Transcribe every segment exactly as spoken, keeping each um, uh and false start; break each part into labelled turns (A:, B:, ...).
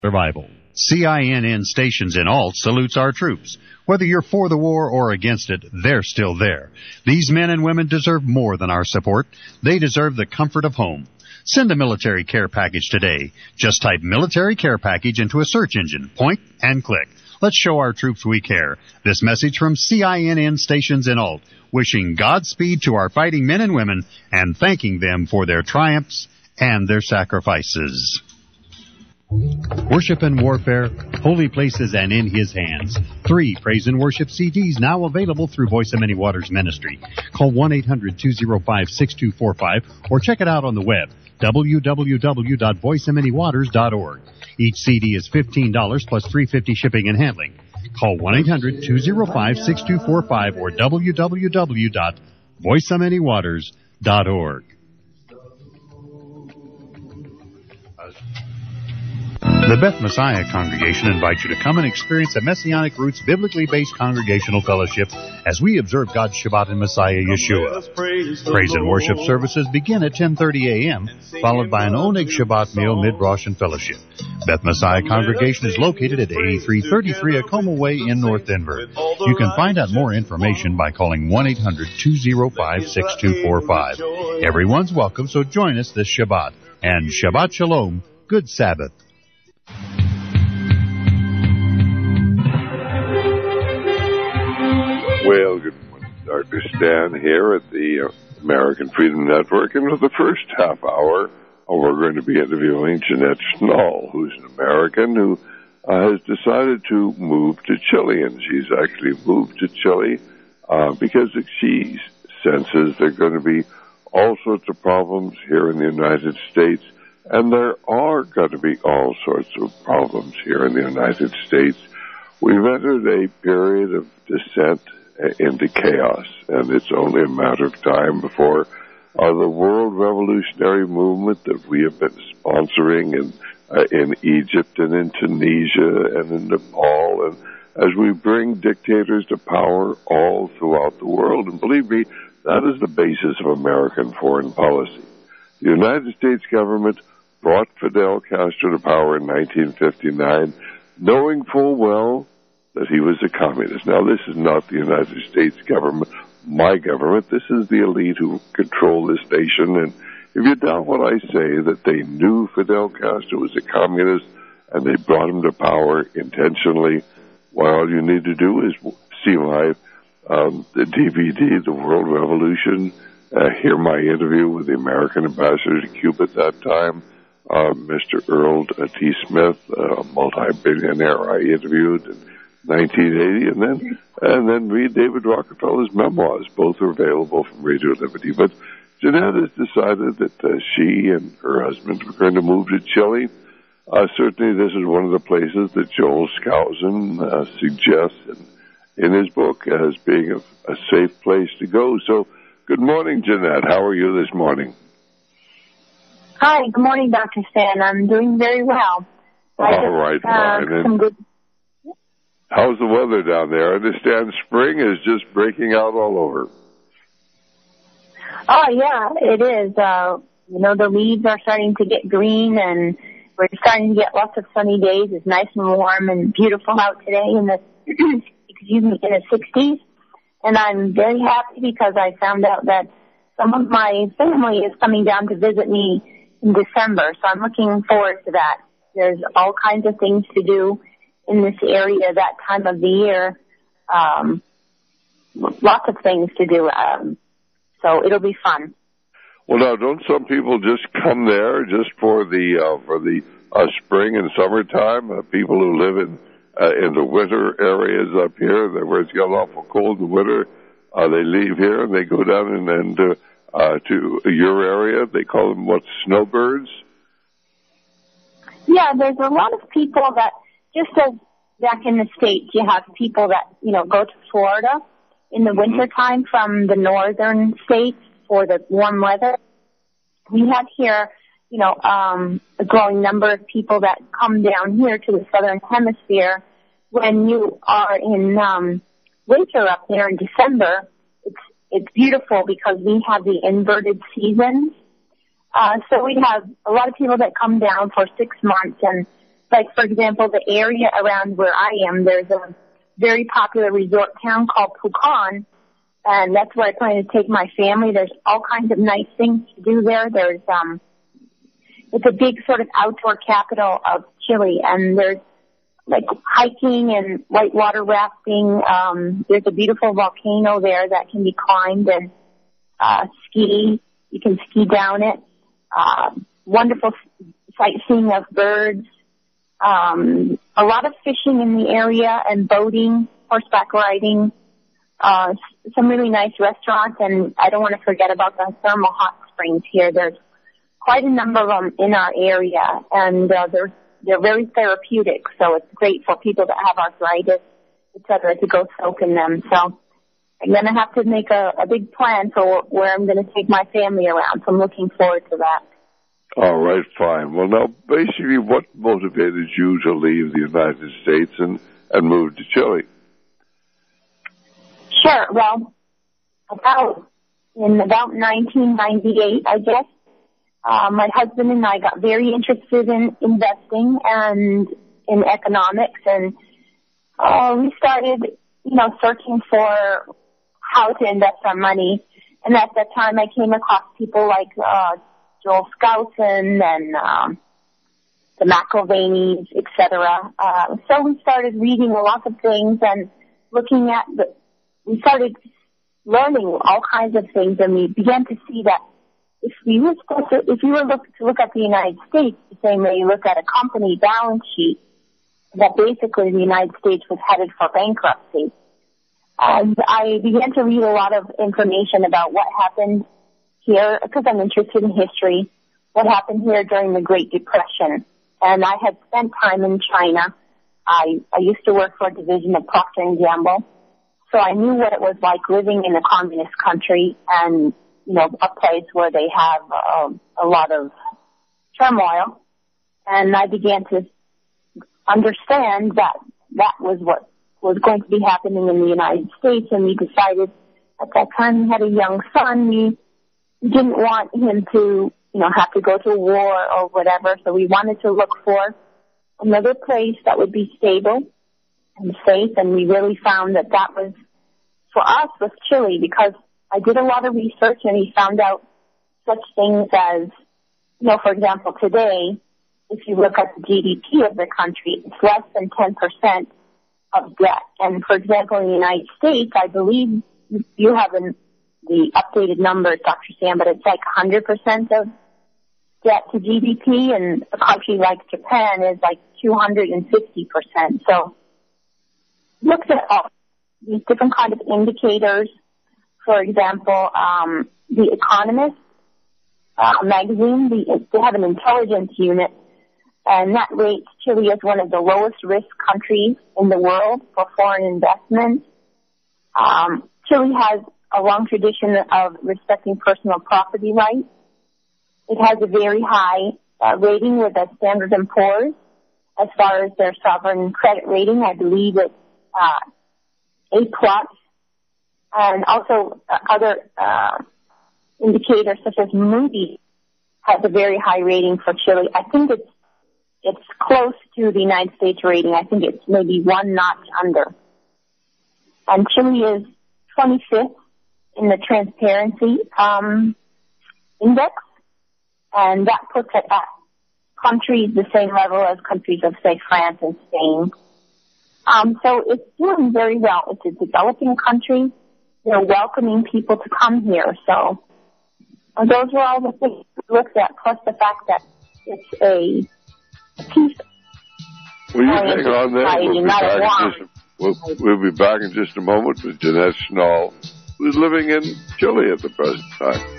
A: Survival. C I N N Stations in Alt salutes our troops. Whether you're for the war or against it, they're still there. These men and women deserve more than our support. They deserve the comfort of home. Send a military care package today. Just type military care package into a search engine, point, and click. Let's show our troops we care. This message from C I N N Stations in Alt, wishing Godspeed to our fighting men and women and thanking them for their triumphs and their sacrifices. Worship and Warfare, Holy Places and In His Hands. Three praise and worship C Ds now available through Voice of Many Waters Ministry. Call one eight hundred two oh five six two four five or check it out on the web, w w w dot voice of many waters dot org. Each C D is fifteen dollars plus three dollars and fifty cents shipping and handling. Call one eight hundred two oh five six two four five or w w w dot voice of many waters dot org. The Beth Messiah Congregation invites you to come and experience a Messianic Roots biblically based congregational fellowship as we observe God's Shabbat in Messiah Yeshua. Praise and worship services begin at ten thirty a.m., followed by an Oneg Shabbat meal, mid-Rosh, and fellowship. Beth Messiah Congregation is located at eighty-three thirty-three Acoma Way in North Denver. You can find out more information by calling one eight hundred two oh five six two four five. Everyone's welcome, so join us this Shabbat. And Shabbat Shalom, good Sabbath.
B: Well, good morning. Doctor Stan here at the uh, American Freedom Network. And for the first half hour, uh, we're going to be interviewing Jeanette Schnall, who's an American who uh, has decided to move to Chile. And she's actually moved to Chile uh, because she senses there are going to be all sorts of problems here in the United States. And there are going to be all sorts of problems here in the United States. We've entered a period of descent into chaos, and it's only a matter of time before uh, the world revolutionary movement that we have been sponsoring in, uh, in Egypt and in Tunisia and in Nepal, and as we bring dictators to power all throughout the world. And believe me, that is the basis of American foreign policy. The United States government brought Fidel Castro to power in nineteen fifty-nine, knowing full well that he was a communist. Now, this is not the United States government, my government. This is the elite who control this nation. And if you doubt what I say, that they knew Fidel Castro was a communist and they brought him to power intentionally, well, all you need to do is see my um, the D V D, The World Revolution, uh, hear my interview with the American ambassador to Cuba at that time, uh, Mister Earl T. Smith, a multi-billionaire I interviewed in nineteen eighty, and then and then read David Rockefeller's memoirs. Both are available from Radio Liberty. But Jeanette has decided that uh, she and her husband are going to move to Chile. Uh, certainly, this is one of the places that Joel Skousen uh, suggests in, in his book as being a, a safe place to go. So, good morning, Jeanette. How are you this morning?
C: Hi, good morning, Doctor Stan. I'm doing very well.
B: All
C: I just,
B: right,
C: uh,
B: fine.
C: some good.
B: How's the weather down there? I understand spring is just breaking out all over.
C: Oh, yeah, it is. Uh, you know, the leaves are starting to get green, and we're starting to get lots of sunny days. It's nice and warm and beautiful out today in the, excuse me, in the sixties. And I'm very happy because I found out that some of my family is coming down to visit me in December, so I'm looking forward to that. There's all kinds of things to do in this area that time of the year. Um, lots of things to do. Um, so it'll be fun.
B: Well, now, don't some people just come there just for the uh, for the uh, spring and summertime? Uh, people who live in uh, in the winter areas up here, where it's got awful cold in the winter, uh, they leave here and they go down and, and uh, uh, to your area. They call them what, snowbirds?
C: Yeah, there's a lot of people that, just as back in the States, you have people that, you know, go to Florida in the
B: Mm-hmm.
C: wintertime from the northern states for the warm weather. We have here, you know, um, a growing number of people that come down here to the southern hemisphere. When you are in um, winter up there in December, it's it's beautiful because we have the inverted seasons. Uh, so we have a lot of people that come down for six months, and like, for example, the area around where I am, there's a very popular resort town called Pucón, and that's where I plan to take my family. There's all kinds of nice things to do there. There's, um, it's a big sort of outdoor capital of Chile, and there's like hiking and whitewater rafting. Um, there's a beautiful volcano there that can be climbed, and uh, ski. You can ski down it. Uh, wonderful sightseeing of birds. Um, a lot of fishing in the area and boating, horseback riding. Uh, some really nice restaurants, and I don't want to forget about the thermal hot springs here. There's quite a number of them in our area, and uh, they're they're very therapeutic. So it's great for people that have arthritis, et cetera, to go soak in them. So I'm going to have to make a, a big plan for where I'm going to take my family around. So I'm looking forward to that.
B: All right, fine. Well, now, basically, what motivated you to leave the United States and, and move to Chile?
C: Sure. Well, about in about nineteen ninety-eight, I guess, uh, my husband and I got very interested in investing and in economics, and uh, we started, you know, searching for how to invest our money. And at that time, I came across people like uh, Joel Skousen and um, the McIlvainys, et cetera. Uh, so we started reading a lot of things and looking at the. We started learning all kinds of things, and we began to see that if we were supposed to, if you were look, to look at the United States the same way you look at a company balance sheet, that basically the United States was headed for bankruptcy. And I began to read a lot of information about what happened here, because I'm interested in history, what happened here during the Great Depression. And I had spent time in China. I, I used to work for a division of Procter and Gamble. So I knew what it was like living in a communist country and, you know, a place where they have uh, a lot of turmoil. And I began to understand that that was what was going to be happening in the United States. And we decided at that time we had a young son. We didn't want him to, you know, have to go to war or whatever. So we wanted to look for another place that would be stable and safe, and we really found that that was, for us, was Chile, because I did a lot of research and we found out such things as, you know, for example, today, if you look at the G D P of the country, it's less than ten percent of debt. And for example, in the United States, I believe you have an, the updated numbers, Doctor Sam, but it's like one hundred percent of debt to G D P, and a country like Japan is like two hundred fifty percent. So, looks at all these different kind of indicators. For example, um, The Economist uh, magazine, the, they have an intelligence unit, and that rates Chile as one of the lowest risk countries in the world for foreign investment. Um, Chile has a long tradition of respecting personal property rights. It has a very high uh, rating with a Standard and Poor's as far as their sovereign credit rating. I believe it's uh, A plus, and also uh, other uh, indicators such as Moody's has a very high rating for Chile. I think it's it's close to the United States rating. I think it's maybe one notch under. And Chile is twenty-fifth in the Transparency um, Index, and that puts it at countries the same level as countries of, say, France and Spain. Um, so it's doing very well. It's a developing country. They're welcoming people to come here. So uh, those are all the things we looked at, plus the fact that it's a peace.
B: Will you hang on there? We'll be, back in just a, we'll, we'll be back in just a moment with Jeanette Schnall, who's living in Chile at the present time.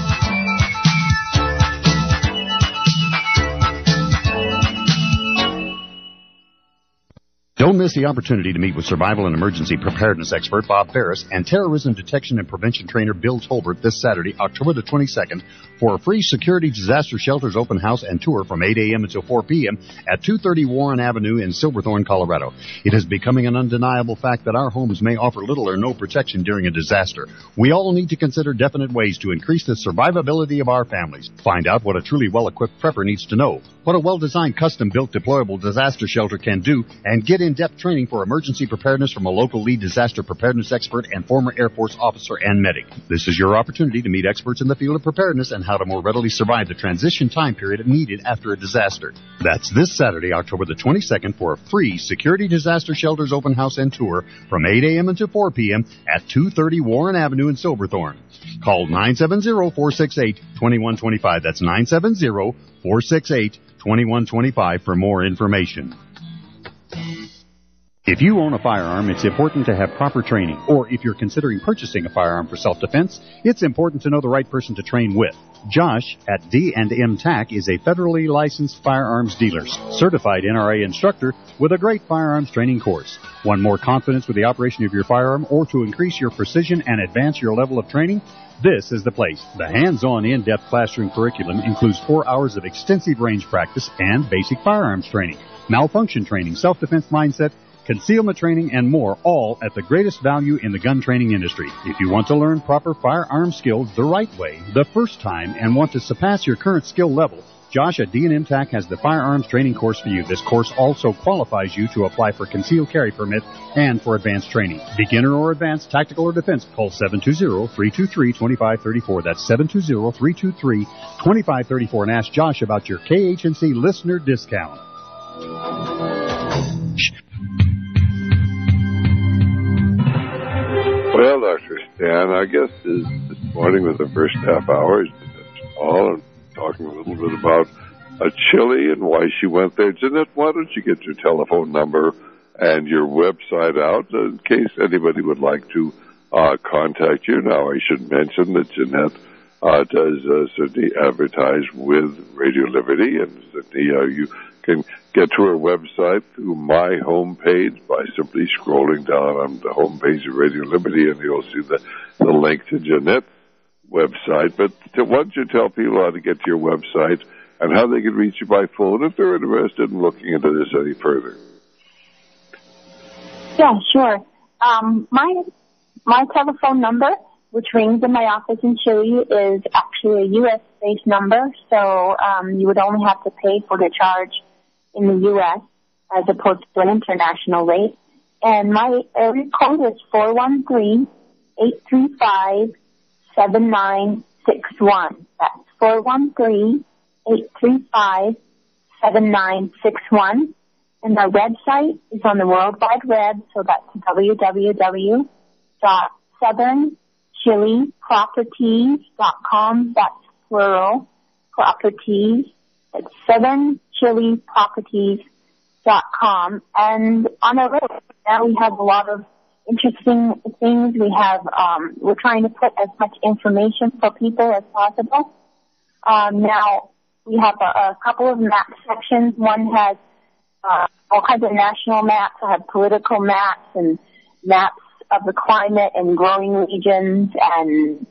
A: Don't miss the opportunity to meet with survival and emergency preparedness expert Bob Ferris and terrorism detection and prevention trainer Bill Tolbert this Saturday, October the twenty-second, for a free Security Disaster Shelters open house and tour from eight a.m. until four p.m. at two thirty Warren Avenue in Silverthorne, Colorado. It is becoming an undeniable fact that our homes may offer little or no protection during a disaster. We all need to consider definite ways to increase the survivability of our families. Find out what a truly well-equipped prepper needs to know. what a well-designed, custom-built, deployable disaster shelter can do, and get in-depth training for emergency preparedness from a local lead disaster preparedness expert and former Air Force officer and medic. This is your opportunity to meet experts in the field of preparedness and how to more readily survive the transition time period needed after a disaster. That's this Saturday, October the twenty-second, for a free Security Disaster Shelters open house and tour from eight a.m. until four p.m. at two thirty Warren Avenue in Silverthorne. Call nine seven zero, four six eight, two one two five. That's nine seven zero, four six eight, two one two five for more information. If you own a firearm, it's important to have proper training. Or if you're considering purchasing a firearm for self-defense, it's important to know the right person to train with. Josh at D and M T A C is a federally licensed firearms dealer, certified N R A instructor with a great firearms training course. Want more confidence with the operation of your firearm or to increase your precision and advance your level of training? This is the place. The hands-on, in-depth classroom curriculum includes four hours of extensive range practice and basic firearms training, malfunction training, self-defense mindset, concealment training, and more, all at the greatest value in the gun training industry. If you want to learn proper firearm skills the right way, the first time, and want to surpass your current skill level, Josh at D and M T A C has the firearms training course for you. This course also qualifies you to apply for concealed carry permit and for advanced training. Beginner or advanced, tactical or defense, call seven two zero, three two three, two five three four. That's seven two zero, three two three, two five three four, and ask Josh about your K H N C listener discount.
B: Well, Doctor Stan, I guess this, this morning was the first half hour. That's all. I'm talking a little bit about uh, Chile and why she went there. Jeanette, why don't you get your telephone number and your website out in case anybody would like to uh, contact you? Now, I should mention that Jeanette uh, does uh, certainly advertise with Radio Liberty, and certainly uh, you can get to her website through my homepage by simply scrolling down on the homepage of Radio Liberty, and you'll see the, the link to Jeanette's website. But to, why don't you tell people how to get to your website and how they can reach you by phone if they're interested in looking into this any further?
C: Yeah, sure. Um, my my telephone number, which rings in my office in Chile, is actually a U S-based number, so um, you would only have to pay for the charge in the U S as opposed to an international rate. And my area code is four one three, eight three five, seven nine six one. That's four one three, eight three five, seven nine six one. And our website is on the World Wide Web, so that's w w w dot southern chile properties dot com. That's plural, properties. It's southern chile properties dot com. And on our website now we have a lot of interesting things. We have, um, we're trying to put as much information for people as possible. Um, now we have a, a couple of map sections. One has uh, all kinds of national maps. I have political maps and maps of the climate and growing regions and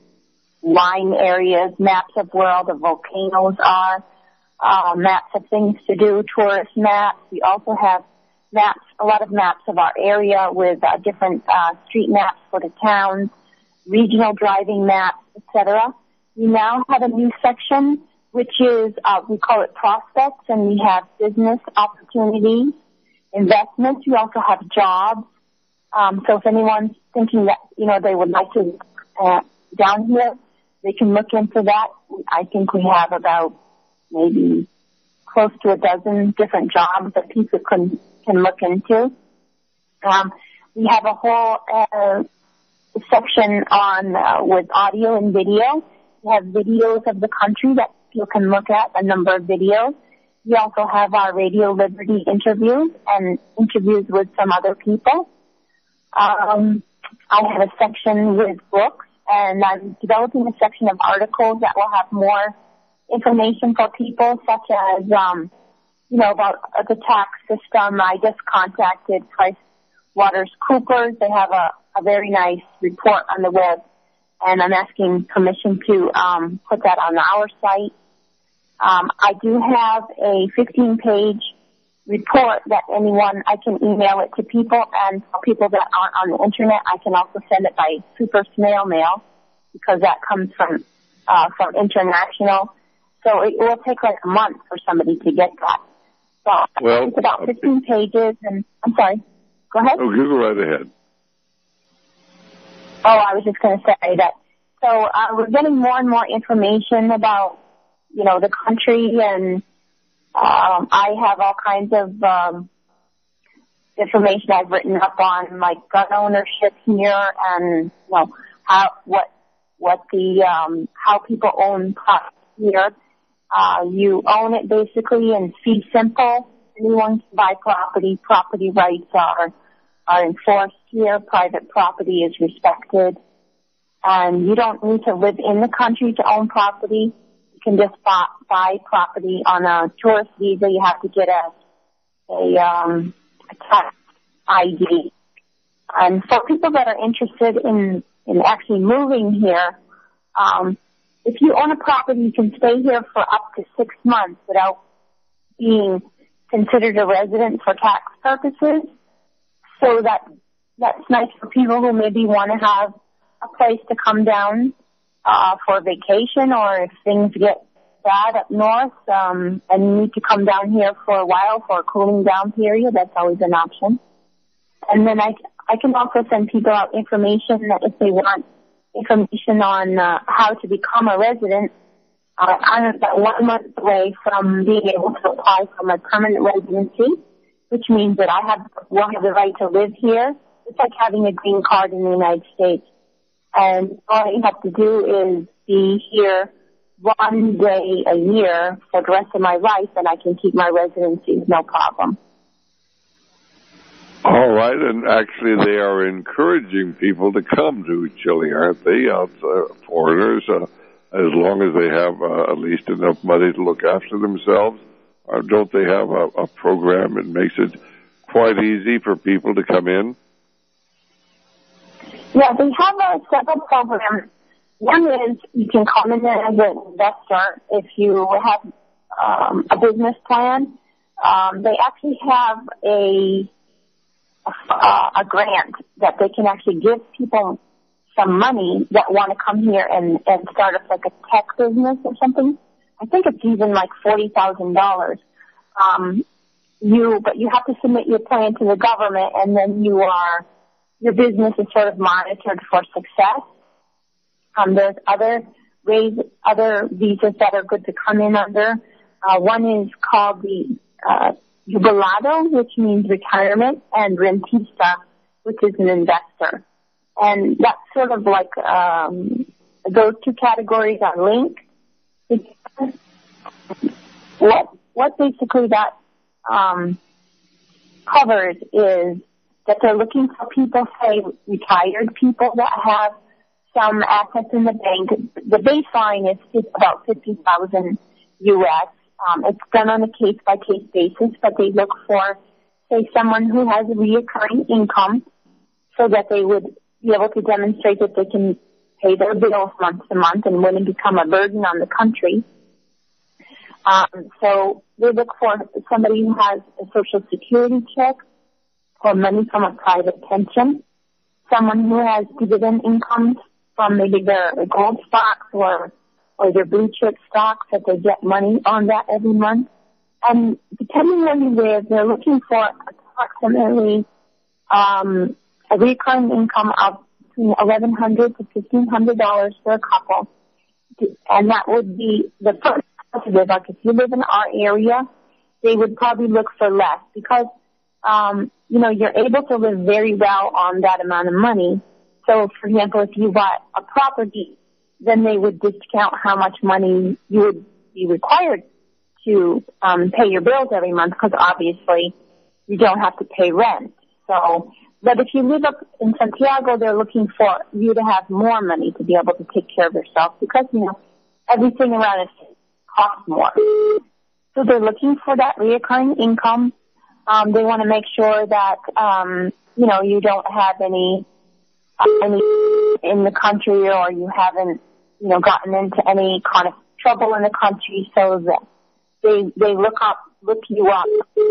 C: line areas, maps of where all the volcanoes are, uh, maps of things to do, tourist maps. We also have maps, a lot of maps of our area with uh, different uh, street maps for the towns, regional driving maps, et cetera. We now have a new section, which is, uh, we call it prospects, and we have business opportunities, investments. We also have jobs. Um, so if anyone's thinking that, you know, they would like to uh, down here, they can look into that. I think we have about maybe close to a dozen different jobs that people can can look into. Um, we have a whole uh, section on uh, with audio and video. We have videos of the country that people can look at, a number of videos. We also have our Radio Liberty interviews and interviews with some other people. Um, I have a section with books, and I'm developing a section of articles that will have more information for people, such as, um, you know, about uh, the tax system. I just contacted PricewaterhouseCoopers. They have a, a very nice report on the web, and I'm asking permission to um, put that on our site. Um, I do have a fifteen-page report that anyone, I can email it to people, and for people that aren't on the internet, I can also send it by super snail mail, because that comes from uh, from international So it will take like a month for somebody to get that. So
B: well,
C: it's about fifteen pages, and I'm sorry. Go ahead.
B: Oh, you go right ahead.
C: Oh, I was just going to say that. So uh, we're getting more and more information about, you know, the country, and um, I have all kinds of um, information I've written up on, like gun ownership here, and you know how what what the um, how people own property here. Uh, you own it basically in fee simple. Anyone can buy property. Property rights are are enforced here. Private property is respected. And you don't need to live in the country to own property. You can just buy, buy property on a tourist visa. You have to get a, a, um, a tax I D. And for people that are interested in, in actually moving here, um, if you own a property, you can stay here for up to six months without being considered a resident for tax purposes. So that that's nice for people who maybe want to have a place to come down uh, for vacation, or if things get bad up north um, and you need to come down here for a while for a cooling down period. That's always an option. And then I, I can also send people out information that if they want information on uh, how to become a resident. Uh, I'm about one month away from being able to apply for my permanent residency, which means that I have will have the right to live here. It's like having a green card in the United States. And all you have to do is be here one day a year for the rest of my life, and I can keep my residency, no problem.
B: All right, and actually they are encouraging people to come to Chile, aren't they? Uh, foreigners, uh, as long as they have uh, at least enough money to look after themselves. Uh, don't they have a, a program that makes it quite easy for people to come in?
C: Yeah, they have uh, several programs. One is you can come in as an investor if you have um, a business plan. Um, they actually have a, a a grant that they can actually give people some money that want to come here and, and start up like a tech business or something. I think it's even like forty thousand dollars. Um, you, but you have to submit your plan to the government, and then you are, your business is sort of monitored for success. Um, there's other ways, other visas that are good to come in under. Uh, one is called the, uh, jubilado, which means retirement, and rentista, which is an investor. And that's sort of like, um, those two categories are linked. What, what basically that, um, covers is that they're looking for people, say, retired people that have some assets in the bank. The baseline is, is about fifty thousand U S. Um, it's done on a case-by-case basis, but they look for, say, someone who has a recurring income so that they would be able to demonstrate that they can pay their bills month to month and wouldn't become a burden on the country. Um, so they look for somebody who has a Social Security check or money from a private pension, someone who has dividend incomes from maybe their gold stocks or or their blue chip stocks, that they get money on that every month. And depending where you live, they're looking for approximately um, a recurring income of between eleven hundred to fifteen hundred dollars for a couple, and that would be the first positive. Like if you live in our area, they would probably look for less because um, you know you're able to live very well on that amount of money. So, for example, if you bought a property, then they would discount how much money you would be required to um, pay your bills every month, because obviously you don't have to pay rent. So, but if you live up in Santiago, they're looking for you to have more money to be able to take care of yourself, because, you know, everything around us costs more. So they're looking for that reoccurring income. Um, they want to make sure that, um, you know, you don't have any, uh, any in the country, or you haven't, you know, gotten into any kind of trouble in the country, so that they they look up, look you up.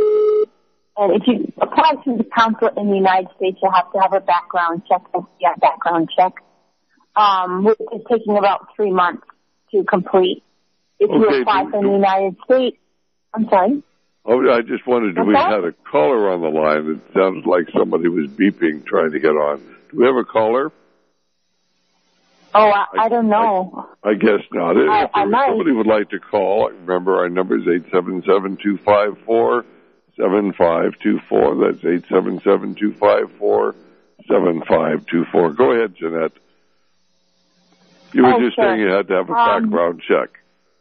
C: And if you apply to the consulate in the United States, you have to have a background check, yeah, background check, um, which is taking about three months to complete. if
B: Okay,
C: you apply
B: do-
C: from the United States, I'm sorry?
B: Oh, I just wondered, do we
C: What's that?
B: had a caller on the line? It sounded like somebody was beeping trying to get on. Do we have a caller?
C: Oh, I, I don't know.
B: I guess not.
C: I-
B: If there
C: I
B: was
C: might.
B: somebody would like to call, remember our number is eight seven seven, two five four, seven five two four. That's eight seven seven, two five four, seven five two four. Go ahead, Jeanette. You were
C: Oh,
B: just
C: sure.
B: saying you had to have a
C: Um,
B: background check.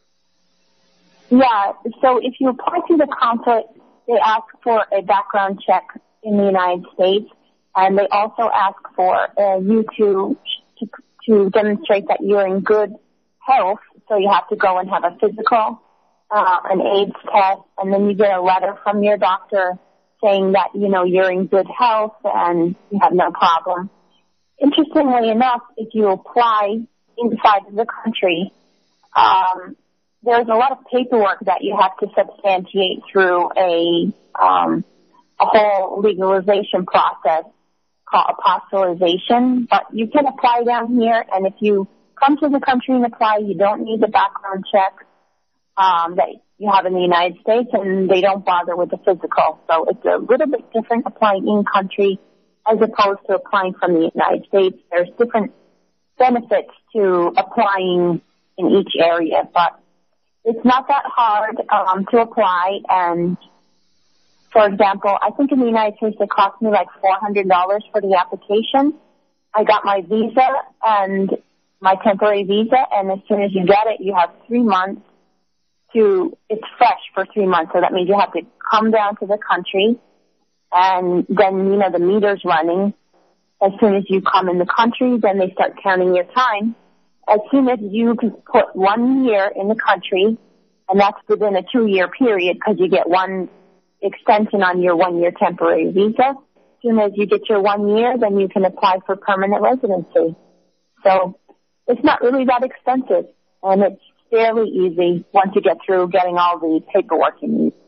C: Yeah, so if you apply to the consulate, they ask for a background check in the United States, and they also ask for uh, you to, to to demonstrate that you're in good health. So you have to go and have a physical, uh, an AIDS test, and then you get a letter from your doctor saying that, you know, you're in good health and you have no problem. Interestingly enough, if you apply inside of the country, um, there's a lot of paperwork that you have to substantiate through a um, a whole legalization process called apostolization. But you can apply down here, and if you come to the country and apply, you don't need the background check um, that you have in the United States, and they don't bother with the physical. So it's a little bit different applying in country as opposed to applying from the United States. There's different benefits to applying in each area, but it's not that hard um, to apply. And for example, I think in the United States it cost me like four hundred dollars for the application. I got my visa and my temporary visa, and as soon as you get it, you have three months to, it's fresh for three months. So that means you have to come down to the country, and then, you know, the meter's running. As soon as you come in the country, then they start counting your time. As soon as you can put one year in the country, and that's within a two-year period because you get one extension on your one-year temporary visa. As soon as you get your one year, then you can apply for permanent residency. So it's not really that expensive, and it's fairly easy once you get through getting all the paperwork you need.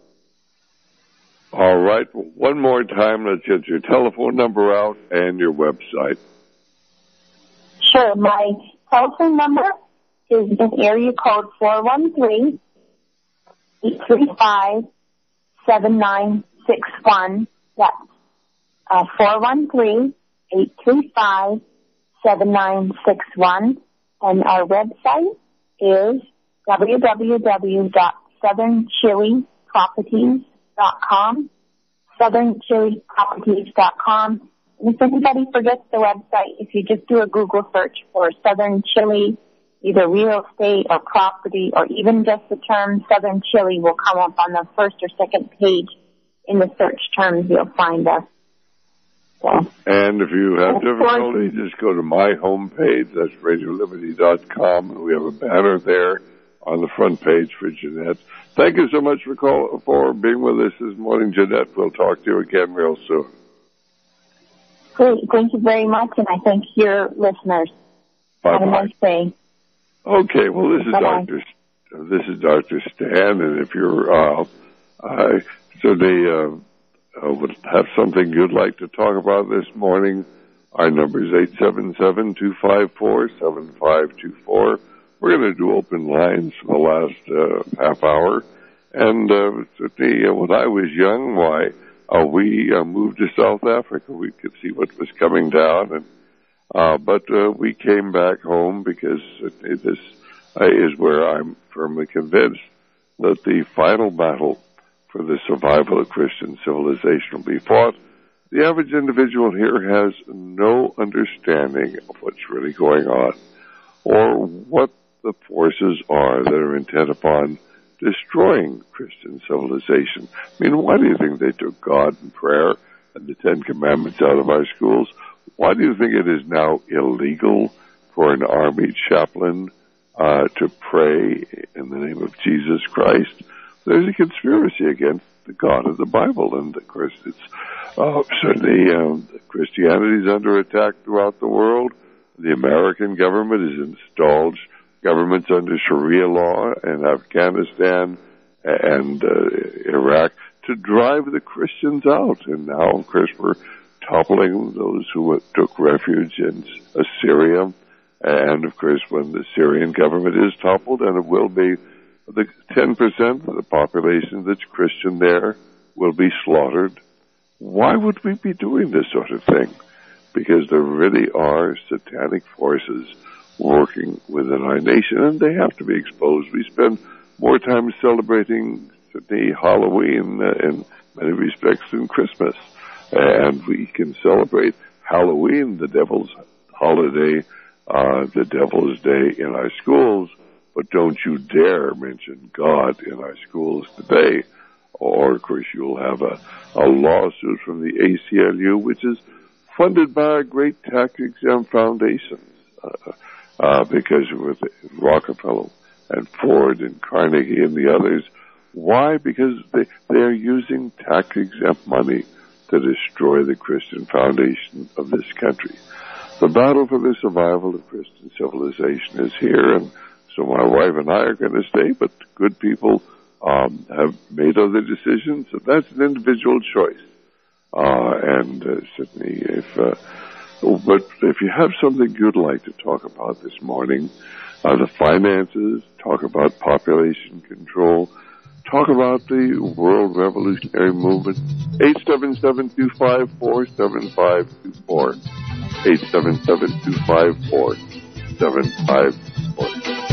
B: All right. One more time, let's get your telephone number out and your website.
C: Sure. My telephone number is in area code four one three, eight three five, seven nine six one. That's uh, four one three, eight three five, seven nine six one. And our website is w w w dot southern chili properties dot com, southern chili properties dot com. And if anybody forgets the website, if you just do a Google search for Southern Chili, either real estate or property, or even just the term Southern Chili will come up on the first or second page in the search terms. You'll find us. So,
B: and if you have
C: of
B: difficulty, just go to my homepage. That's radio liberty dot com, and we have a banner there on the front page for Jeanette. Thank you so much for call, for being with us this morning, Jeanette. We'll talk to you again real soon.
C: Great. Thank you very much, and I thank your listeners.
B: Bye-bye.
C: Have a nice day.
B: Okay, well, this is
C: Bye-bye.
B: Doctor This is Doctor Stan, and if you're uh, I certainly uh, uh, would have something you'd like to talk about this morning, our number is eight seven seven, two five four, seven five two four. We're going to do open lines for the last uh, half hour. And uh, certainly, uh, when I was young, why, uh, we uh, moved to South Africa. We could see what was coming down. and uh, But uh, we came back home because it, this uh, is where I'm firmly convinced that the final battle for the survival of Christian civilization will be fought. The average individual here has no understanding of what's really going on or what the forces are that are intent upon destroying Christian civilization. I mean, why do you think they took God and prayer and the Ten Commandments out of our schools? Why do you think it is now illegal for an army chaplain uh, to pray in the name of Jesus Christ? There's a conspiracy against the God of the Bible, and of course, it's uh, certainly um, Christianity is under attack throughout the world. The American government has installed governments under Sharia law in Afghanistan and uh, Iraq to drive the Christians out. And now, of course, we're toppling those who took refuge in Assyria. And, of course, when the Syrian government is toppled, and it will be, the ten percent of the population that's Christian there will be slaughtered. Why would we be doing this sort of thing? Because there really are satanic forces working within our nation, and they have to be exposed. We spend more time celebrating the Halloween uh, in many respects than Christmas. And we can celebrate Halloween, the devil's holiday, uh, the devil's day in our schools, but don't you dare mention God in our schools today. Or, of course, you'll have a, a lawsuit from the A C L U, which is funded by a great tax-exempt foundations, uh, uh, because with Rockefeller and Ford and Carnegie and the others. Why? Because they, they're using tax-exempt money to destroy the Christian foundation of this country. The battle for the survival of Christian civilization is here, and so my wife and I are going to stay, but good people um, have made other decisions, and that's an individual choice. Uh, and uh, certainly, if uh, but if you have something you'd like to talk about this morning, uh, the finances, talk about population control, talk about the World Revolutionary Movement, eight seven seven, two five four, seven five two four, eight seven seven, two five four, seven five two four.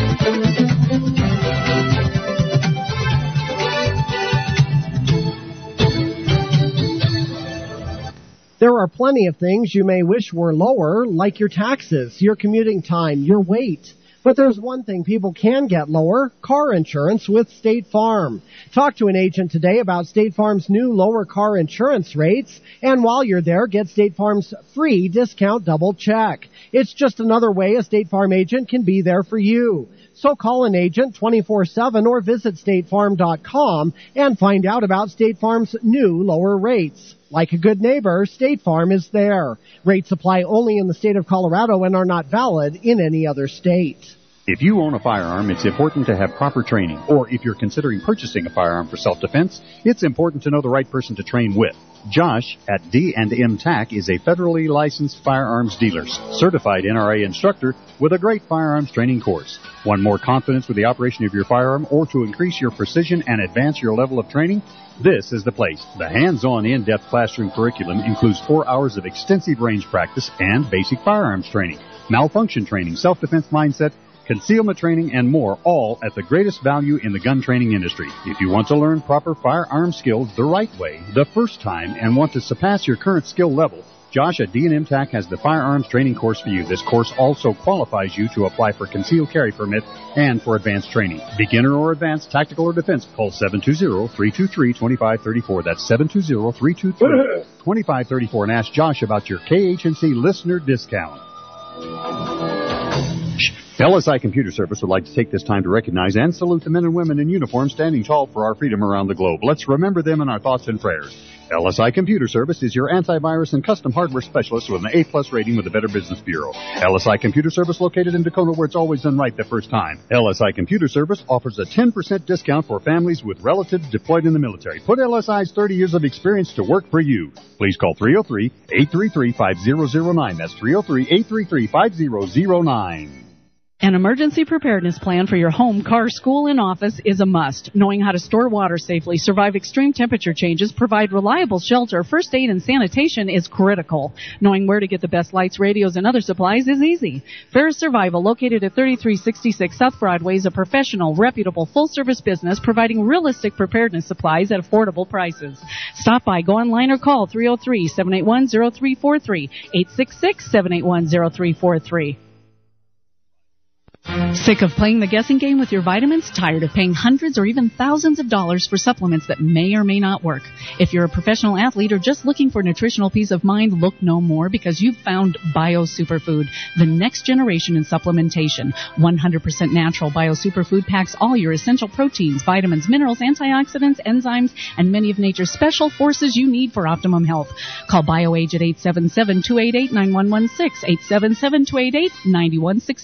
D: There are plenty of things you may wish were lower, like your taxes, your commuting time, your weight. But there's one thing people can get lower, car insurance with State Farm. Talk to an agent today about State Farm's new lower car insurance rates. And while you're there, get State Farm's free discount double check. It's just another way a State Farm agent can be there for you. So call an agent twenty-four seven or visit state farm dot com and find out about State Farm's new lower rates. Like a good neighbor, State Farm is there. Rates apply only in the state of Colorado and are not valid in any other state.
A: If you own a firearm, it's important to have proper training. Or if you're considering purchasing a firearm for self-defense, it's important to know the right person to train with. Josh at D and M T A C is a federally licensed firearms dealer, certified N R A instructor with a great firearms training course. Want more confidence with the operation of your firearm or to increase your precision and advance your level of training? This is the place. The hands-on in-depth classroom curriculum includes four hours of extensive range practice and basic firearms training, malfunction training, self-defense mindset, concealment training, and more, all at the greatest value in the gun training industry. If you want to learn proper firearm skills the right way, the first time, and want to surpass your current skill level, Josh at D and M T A C has the firearms training course for you. This course also qualifies you to apply for concealed carry permit and for advanced training. Beginner or advanced, tactical or defense, call seven two zero, three two three, two five three four. That's seven two zero, three two three, two five three four and ask Josh about your K H N C listener discount. L S I Computer Service would like to take this time to recognize and salute the men and women in uniform standing tall for our freedom around the globe. Let's remember them in our thoughts and prayers. L S I Computer Service is your antivirus and custom hardware specialist with an A-plus rating with the Better Business Bureau. L S I Computer Service located in Tacoma, where it's always done right the first time. L S I Computer Service offers a ten percent discount for families with relatives deployed in the military. Put L S I's thirty years of experience to work for you. Please call three oh three, eight three three, five oh oh nine. That's three oh three, eight three three, five oh oh nine.
E: An emergency preparedness plan for your home, car, school, and office is a must. Knowing how to store water safely, survive extreme temperature changes, provide reliable shelter, first aid, and sanitation is critical. Knowing where to get the best lights, radios, and other supplies is easy. Ferris Survival, located at thirty-three sixty-six South Broadway, is a professional, reputable, full-service business providing realistic preparedness supplies at affordable prices. Stop by, go online, or call three oh three, seven eight one, oh three four three, eight six six, seven eight one, oh three four three. Sick of playing the guessing game with your vitamins? Tired of paying hundreds or even thousands of dollars for supplements that may or may not work? If you're a professional athlete or just looking for nutritional peace of mind, look no more, because you've found Bio Superfood, the next generation in supplementation. one hundred percent natural Bio Superfood packs all your essential proteins, vitamins, minerals, antioxidants, enzymes, and many of nature's special forces you need for optimum health. Call BioAge at eight seven seven, two eight eight, nine one one six, eight seven seven, two eight eight, nine one one six.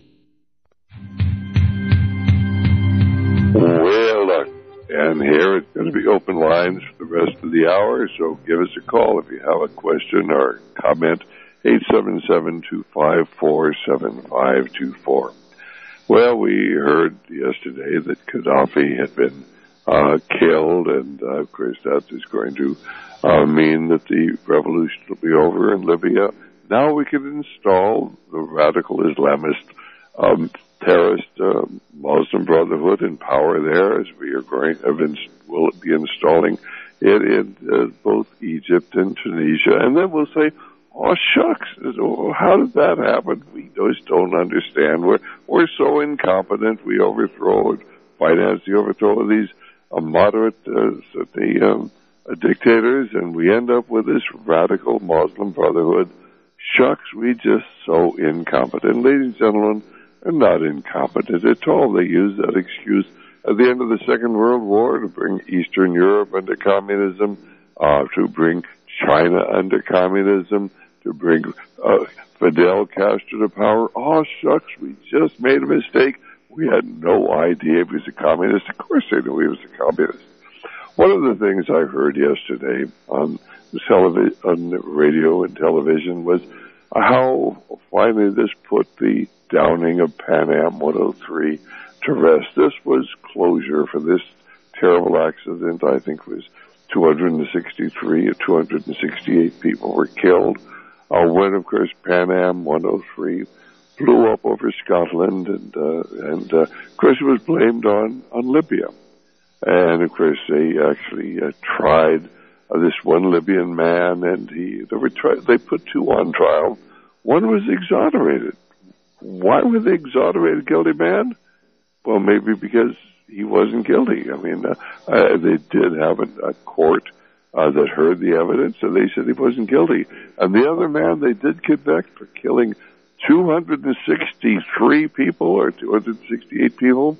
B: Well, uh, and here it's going to be open lines for the rest of the hour, so give us a call if you have a question or comment, eight seven seven, two five four, seven five two four. Well, we heard yesterday that Gaddafi had been uh, killed, and uh, of course that is going to uh, mean that the revolution will be over in Libya. Now we can install the radical Islamist um, terrorist uh, Muslim Brotherhood in power there, as we are going to will be installing it in uh, both Egypt and Tunisia. And then we'll say, oh, shucks, how did that happen? We just don't understand. We're, we're so incompetent. We overthrow and finance the overthrow of these uh, moderate uh, the, um, uh, dictators, and we end up with this radical Muslim Brotherhood. Shucks, we just so incompetent. Ladies and gentlemen, they're not incompetent at all. They use that excuse at the end of the Second World War to bring Eastern Europe under communism, uh, to bring China under communism, to bring uh, Fidel Castro to power. Oh, shucks, we just made a mistake. We had no idea he was a communist. Of course they knew he was a communist. One of the things I heard yesterday on the television, on the radio and television was how finally this put the downing of Pan Am one oh three to rest. This was closure for this terrible accident. I think it was two hundred sixty-three or two hundred sixty-eight people were killed uh, when, of course, Pan Am one oh three flew up over Scotland, and uh, and uh, of course it was blamed on on Libya. And of course they actually uh, tried uh, this one Libyan man, and he they were tri- they put two on trial. One was exonerated. Why were they exonerated, guilty man? Well, maybe because he wasn't guilty. I mean, uh, uh, they did have a, a court uh, that heard the evidence, and they said he wasn't guilty. And the other man they did convict for killing two hundred sixty-three people or two hundred sixty-eight people.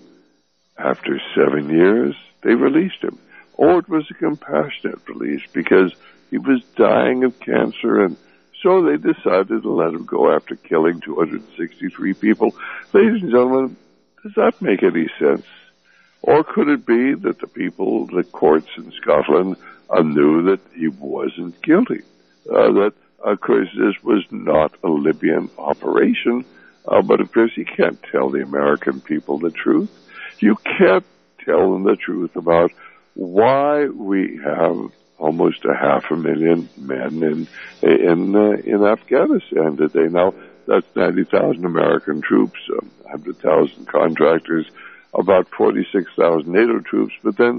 B: After seven years, they released him. Or it was a compassionate release because he was dying of cancer, and so they decided to let him go after killing two hundred sixty-three people. Ladies and gentlemen, does that make any sense? Or could it be that the people, the courts in Scotland, uh, knew that he wasn't guilty? Uh, that, of course, this was not a Libyan operation, uh, but of course you can't tell the American people the truth. You can't tell them the truth about why we have almost a half a million men in in uh, in Afghanistan today. Now, that's ninety thousand American troops, um, one hundred thousand contractors, about forty-six thousand NATO troops, but then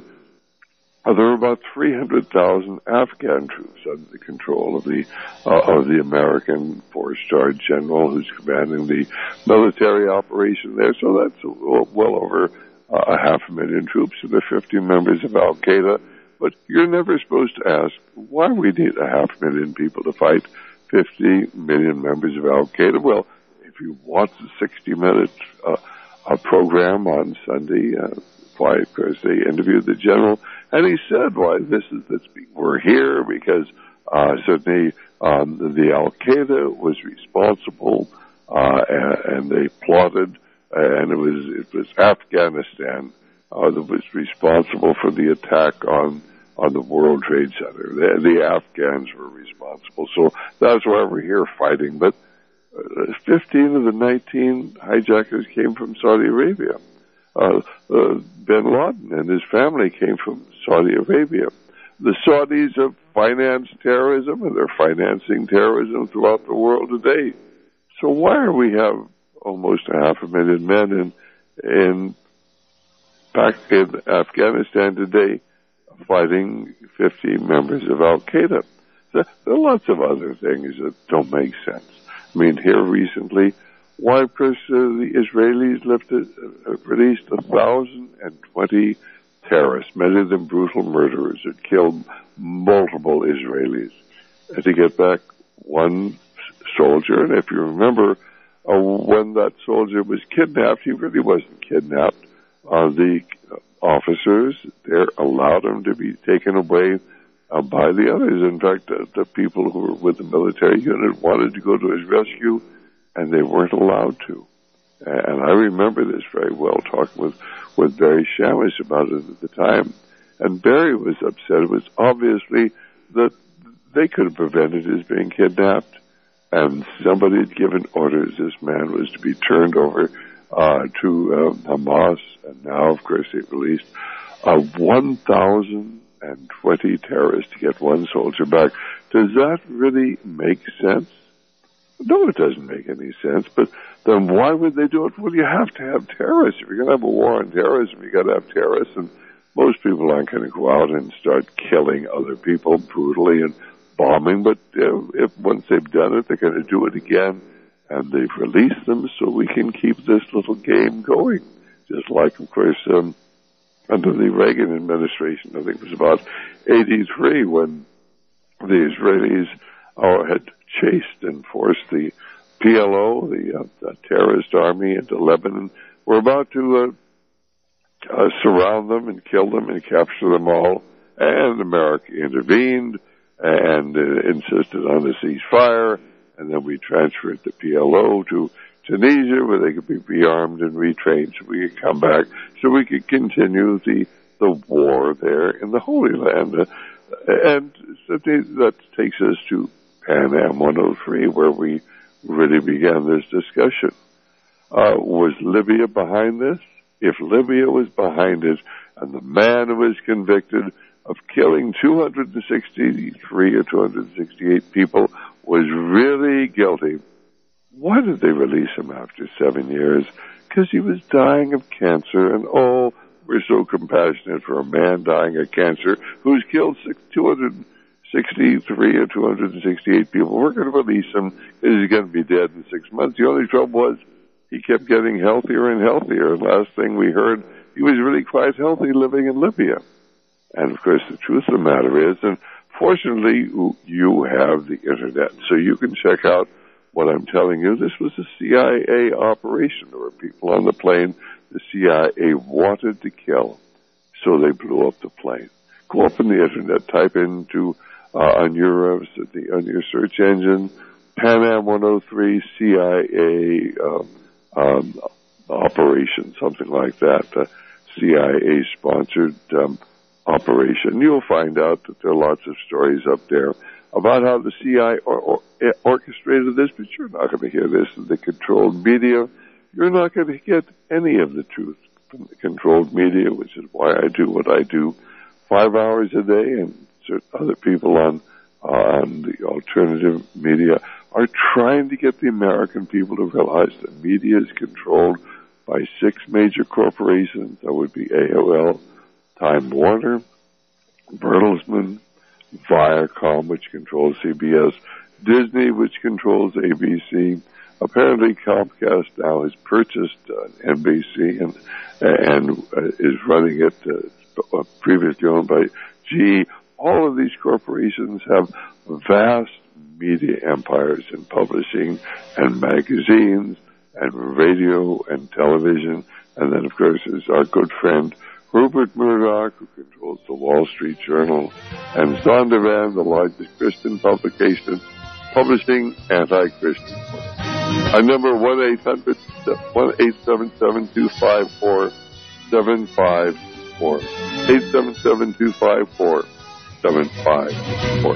B: uh, there are about three hundred thousand Afghan troops under the control of the uh, of the American four-star general who's commanding the military operation there. So that's well over uh, a half a million troops, and the fifty members of Al-Qaeda. But you're never supposed to ask why we need a half million people to fight fifty million members of Al-Qaeda. Well, if you watch the sixty-minute uh, uh, program on Sunday, uh, why, of course, they interviewed the general, and he said, why, this is, this, we're here because uh, certainly um, the Al-Qaeda was responsible, uh, and, and they plotted, and it was, it was Afghanistan uh, that was responsible for the attack on on the World Trade Center. The, the Afghans were responsible. So that's why we're here fighting. But uh, fifteen of the nineteen hijackers came from Saudi Arabia. Uh, uh, bin Laden and his family came from Saudi Arabia. The Saudis have financed terrorism, and they're financing terrorism throughout the world today. So why do we have almost a half a million men in, in, back in Afghanistan today fighting fifty members of Al-Qaeda? There are lots of other things that don't make sense. I mean, here recently, why, of course, uh, the Israelis lifted, uh, released one thousand twenty terrorists, many of them brutal murderers, that killed multiple Israelis. And to get back one soldier, and if you remember, uh, when that soldier was kidnapped, he really wasn't kidnapped. Uh, the officers there allowed him to be taken away uh, by the others. In fact, uh, the people who were with the military unit wanted to go to his rescue, and they weren't allowed to. And I remember this very well, talking with, with Barry Shamus about it at the time. And Barry was upset. It was obviously that they could have prevented his being kidnapped, and somebody had given orders this man was to be turned over uh, to uh, Hamas, and now, of course, they've released uh, one thousand twenty terrorists to get one soldier back. Does that really make sense? No, it doesn't make any sense, but then why would they do it? Well, you have to have terrorists. If you're going to have a war on terrorism, you got to have terrorists, and most people aren't going to go out and start killing other people brutally and bombing, but uh, if once they've done it, they're going to do it again, and they've released them so we can keep this little game going. Just like, of course, um, under the Reagan administration, I think it was about eighty-three when the Israelis uh, had chased and forced the P L O, the, uh, the terrorist army, into Lebanon. We're about to uh, uh, surround them and kill them and capture them all, and America intervened and uh, insisted on a ceasefire, and then we transferred the P L O to Tunisia, where they could be rearmed and retrained so we could come back, so we could continue the the war there in the Holy Land. Uh, and so they, that takes us to Pan Am one oh three, where we really began this discussion. Uh, was Libya behind this? If Libya was behind it, and the man who was convicted of killing two hundred sixty-three or two hundred sixty-eight people was really guilty, why did they release him after seven years? Because he was dying of cancer, and oh, we're so compassionate for a man dying of cancer who's killed two hundred sixty-three or two hundred sixty-eight people. We're going to release him because he's going to be dead in six months. The only trouble was he kept getting healthier and healthier. Last thing we heard, he was really quite healthy living in Libya. And, of course, the truth of the matter is, and fortunately, you have the Internet, so you can check out what I'm telling you. This was a C I A operation. There were people on the plane the C I A wanted to kill, so they blew up the plane. Go up on the Internet, type into uh, on your uh, the, on your search engine, Pan Am one oh three C I A um, um, operation, something like that, uh, C I A-sponsored um, operation. You'll find out that there are lots of stories up there about how the C I A or, or, orchestrated this, but you're not going to hear this in the controlled media. You're not going to get any of the truth from the controlled media, which is why I do what I do five hours a day, and other people on, uh, on the alternative media are trying to get the American people to realize that media is controlled by six major corporations. That would be A O L, Time Warner, Bertelsmann, Viacom, which controls C B S, Disney, which controls A B C. Apparently, Comcast now has purchased uh, N B C and and uh, is running it, uh, previously owned by G E. All of these corporations have vast media empires in publishing and magazines and radio and television. And then, of course, is our good friend Rupert Murdoch, who controls the Wall Street Journal, and Zondervan, the largest Christian publication, publishing anti-Christian. Our number one eight hundred one eight seven seven two five four seven five four eight seven seven two five four seven five four.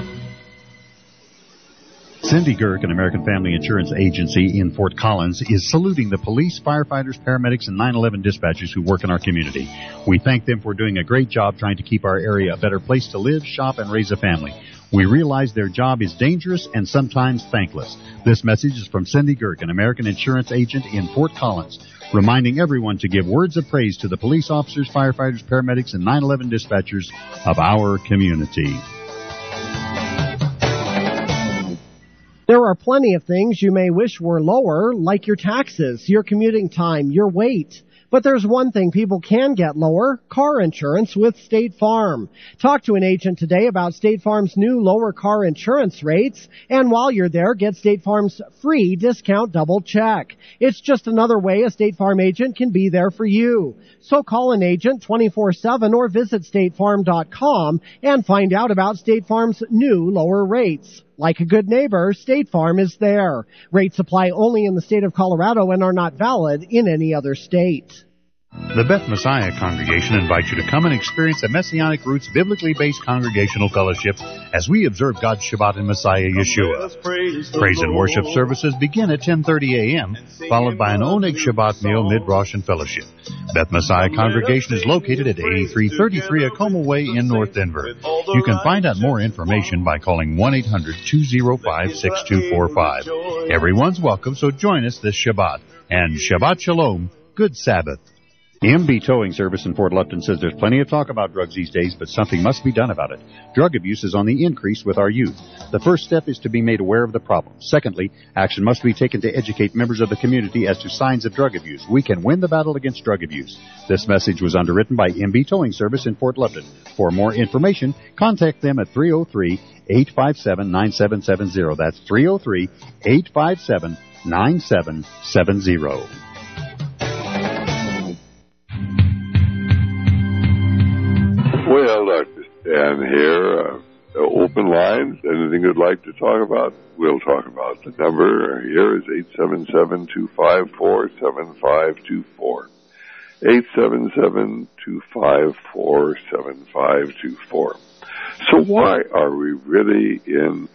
A: Cindy Girk, an American Family Insurance Agency in Fort Collins, is saluting the police, firefighters, paramedics, and nine eleven dispatchers who work in our community. We thank them for doing a great job trying to keep our area a better place to live, shop, and raise a family. We realize their job is dangerous and sometimes thankless. This message is from Cindy Girk, an American Insurance Agent in Fort Collins, reminding everyone to give words of praise to the police officers, firefighters, paramedics, and nine eleven dispatchers of our community.
D: There are plenty of things you may wish were lower, like your taxes, your commuting time, your weight. But there's one thing people can get lower, car insurance with State Farm. Talk to an agent today about State Farm's new lower car insurance rates. And while you're there, get State Farm's free discount double check. It's just another way a State Farm agent can be there for you. So call an agent twenty-four seven or visit state farm dot com and find out about State Farm's new lower rates. Like a good neighbor, State Farm is there. Rates apply only in the state of Colorado and are not valid in any other state.
A: The Beth Messiah Congregation invites you to come and experience a Messianic Roots biblically based congregational fellowship as we observe God's Shabbat in Messiah Yeshua. Praise and worship services begin at ten thirty a.m., followed by an Oneg Shabbat meal, mid-Rosh, and fellowship. Beth Messiah Congregation is located at eighty-three thirty-three Acoma Way in North Denver. You can find out more information by calling one eight hundred two oh five six two four five. Everyone's welcome, so join us this Shabbat. And Shabbat Shalom, good Sabbath. M B Towing Service in Fort Lupton says there's plenty of talk about drugs these days, but something must be done about it. Drug abuse is on the increase with our youth. The first step is to be made aware of the problem. Secondly, action must be taken to educate members of the community as to signs of drug abuse. We can win the battle against drug abuse. This message was underwritten by M B Towing Service in Fort Lupton. For more information, contact them at three oh three, eight five seven, nine seven seven zero. That's three oh three, eight five seven, nine seven seven zero.
B: Well, Doctor Stan here. Uh, open lines. Anything you'd like to talk about, we'll talk about. The number here is eight seven seven, two five four, seven five two four. eight seven seven, two five four, seven five two four. So why are we really in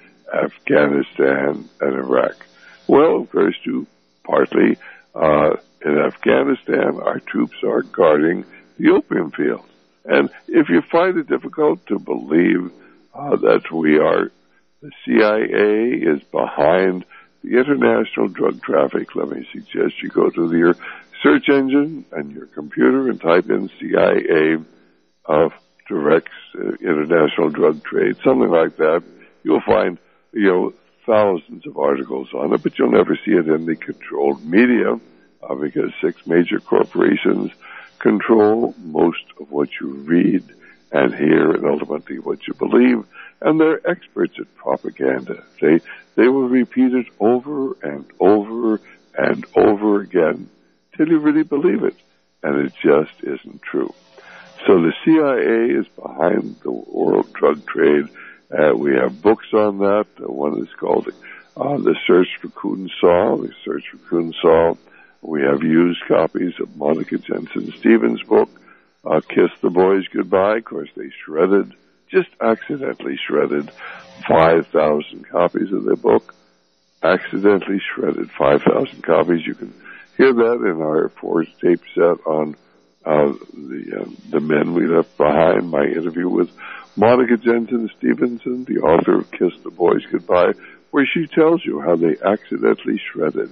B: Afghanistan and Iraq? Well, of course, to partly uh, in Afghanistan, our troops are guarding the opium fields. And if you find it difficult to believe uh, that we are, the C I A is behind the international drug traffic, let me suggest you go to your search engine and your computer and type in C I A uh, directs uh, international drug trade, something like that. You'll find, you know, thousands of articles on it, but you'll never see it in the controlled media uh, because six major corporations control most of what you read and hear and ultimately what you believe. And they're experts at propaganda. They, they will repeat it over and over and over again till you really believe it. And it just isn't true. So the C I A is behind the world drug trade. Uh, we have books on that. Uh, one is called uh, The Search for Kuhn Saul, The Search for Kuhn Saul. We have used copies of Monica Jensen Stevens' book, uh, Kiss the Boys Goodbye. Of course, they shredded, just accidentally shredded, five thousand copies of their book. Accidentally shredded five thousand copies. You can hear that in our four-tape set on uh, the uh, the men we left behind, my interview with Monica Jensen Stevenson, the author of Kiss the Boys Goodbye, where she tells you how they accidentally shredded